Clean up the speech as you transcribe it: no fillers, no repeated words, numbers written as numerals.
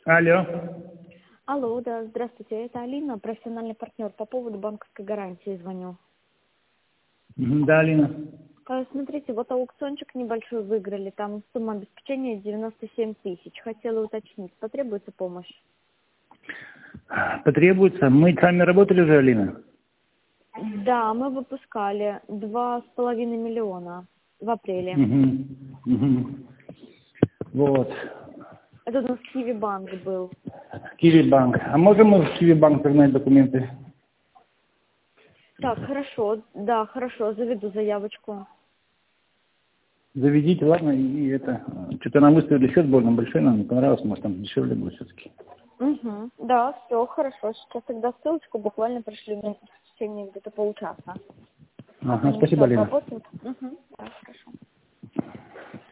Алло. Алло, да, здравствуйте, это Алина, профессиональный партнер. По поводу банковской гарантии звоню. Да, Алина. Смотрите, вот аукциончик небольшой выиграли, там сумма обеспечения 97 тысяч. Хотела уточнить, потребуется помощь? Потребуется. Мы сами работали уже, Алина? Да, мы выпускали 2,5 миллиона в апреле. Вот. Это у нас Киви банк был. Киви банк. А можем мы в Киви банк загнать документы? Так, хорошо, да, хорошо, заведу заявочку. Заведите, ладно, и это... Что-то нам выставили счет больно большой, нам не понравилось, может, там дешевле будет все-таки. Угу. Да, все, хорошо. Сейчас тогда ссылочку буквально пришли мне в течение где-то получаса. Ага, спасибо, Все, Алина. работает? Угу. Да, хорошо.